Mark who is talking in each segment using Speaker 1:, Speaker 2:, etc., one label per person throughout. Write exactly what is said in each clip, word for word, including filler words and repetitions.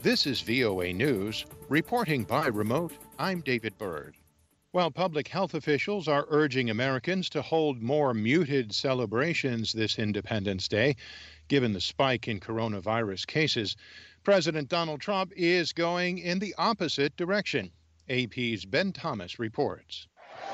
Speaker 1: This is V O A News, reporting by remote. I'm David Byrd. While public health officials are urging Americans to hold more muted celebrations this Independence Day, given the spike in coronavirus cases, President Donald Trump is going in the opposite direction. A P's Ben Thomas reports.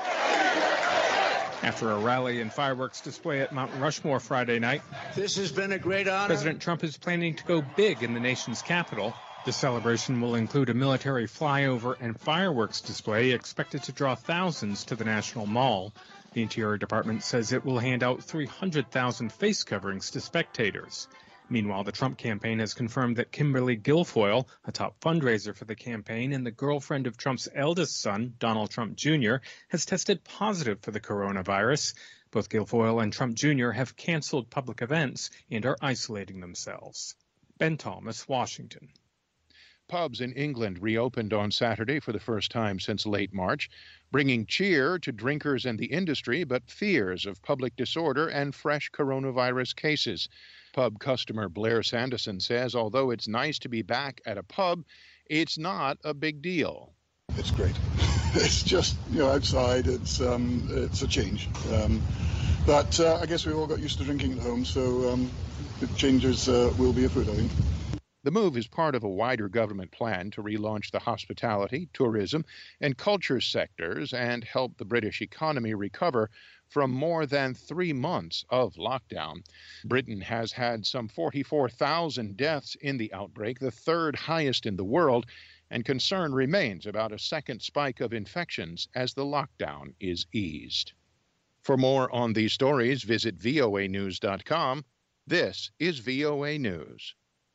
Speaker 2: After a rally and fireworks display at Mount Rushmore Friday night,
Speaker 3: this has been a great honor.
Speaker 2: President Trump is planning to go big in the nation's capital. The celebration will include a military flyover and fireworks display expected to draw thousands to the National Mall. The Interior Department says it will hand out three hundred thousand face coverings to spectators. Meanwhile, the Trump campaign has confirmed that Kimberly Guilfoyle, a top fundraiser for the campaign and the girlfriend of Trump's eldest son, Donald Trump Junior, has tested positive for the coronavirus. Both Guilfoyle and Trump Junior have canceled public events and are isolating themselves. Ben Thomas, Washington.
Speaker 1: Pubs in England reopened on Saturday for the first time since late March, bringing cheer to drinkers and the industry, but fears of public disorder and fresh coronavirus cases. Pub customer Blair Sanderson says although it's nice to be back at a pub, it's not a big deal.
Speaker 4: It's great. It's just, you know, outside, it's um, it's a change. Um, but uh, I guess we've all got used to drinking at home, so um, the changes uh, will be afoot, I think.
Speaker 1: The move is part of a wider government plan to relaunch the hospitality, tourism, and culture sectors and help the British economy recover from more than three months of lockdown. Britain has had some forty-four thousand deaths in the outbreak, the third highest in the world, and concern remains about a second spike of infections as the lockdown is eased. For more on these stories, visit V O A news dot com. This is V O A News.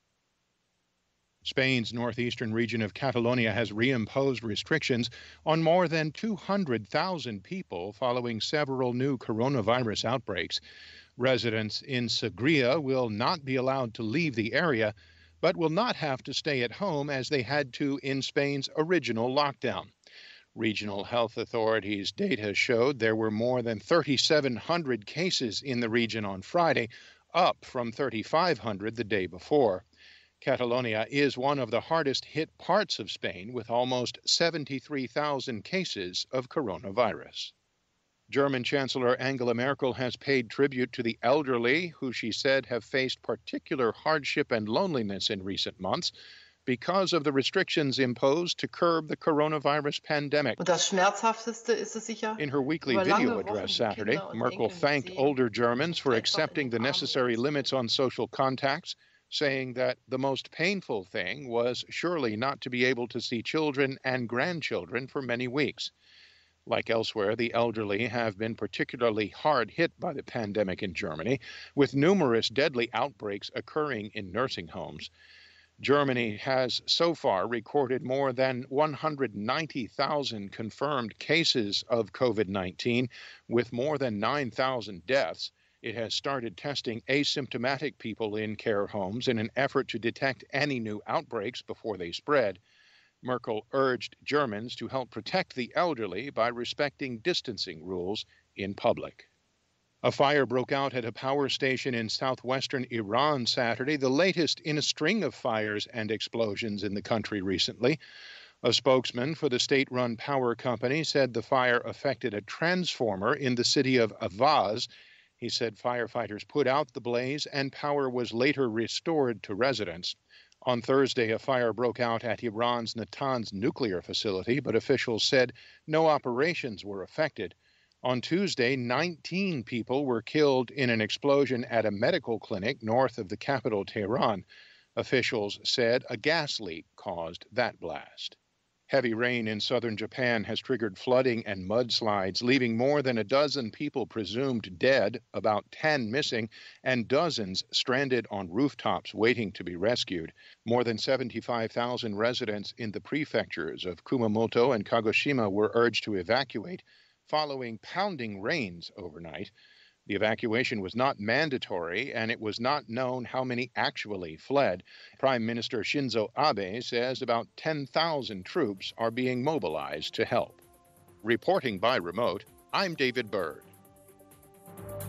Speaker 1: Spain's northeastern region of Catalonia has reimposed restrictions on more than two hundred thousand people following several new coronavirus outbreaks. Residents in Segria will not be allowed to leave the area, but will not have to stay at home as they had to in Spain's original lockdown. Regional health authorities' data showed there were more than three thousand seven hundred cases in the region on Friday, up from three thousand five hundred the day before. Catalonia is one of the hardest hit parts of Spain, with almost seventy-three thousand cases of coronavirus. German Chancellor Angela Merkel has paid tribute to the elderly, who she said have faced particular hardship and loneliness in recent months because of the restrictions imposed to curb the coronavirus pandemic. In her weekly video address Saturday, Merkel thanked older Germans for accepting the necessary limits on social contacts, saying that the most painful thing was surely not to be able to see children and grandchildren for many weeks. Like elsewhere, the elderly have been particularly hard hit by the pandemic in Germany, with numerous deadly outbreaks occurring in nursing homes. Germany has so far recorded more than one hundred ninety thousand confirmed cases of COVID nineteen, with more than nine thousand deaths. It has started testing asymptomatic people in care homes in an effort to detect any new outbreaks before they spread. Merkel urged Germans to help protect the elderly by respecting distancing rules in public. A fire broke out at a power station in southwestern Iran Saturday, the latest in a string of fires and explosions in the country recently. A spokesman for the state-run power company said the fire affected a transformer in the city of Avaz. He said firefighters put out the blaze and power was later restored to residents. On Thursday, a fire broke out at Iran's Natanz nuclear facility, but officials said no operations were affected. On Tuesday, nineteen people were killed in an explosion at a medical clinic north of the capital, Tehran. Officials said a gas leak caused that blast. Heavy rain in southern Japan has triggered flooding and mudslides, leaving more than a dozen people presumed dead, about ten missing, and dozens stranded on rooftops waiting to be rescued. More than seventy-five thousand residents in the prefectures of Kumamoto and Kagoshima were urged to evacuate following pounding rains overnight. The evacuation was not mandatory, and it was not known how many actually fled. Prime Minister Shinzo Abe says about ten thousand troops are being mobilized to help. Reporting by remote, I'm David Byrd.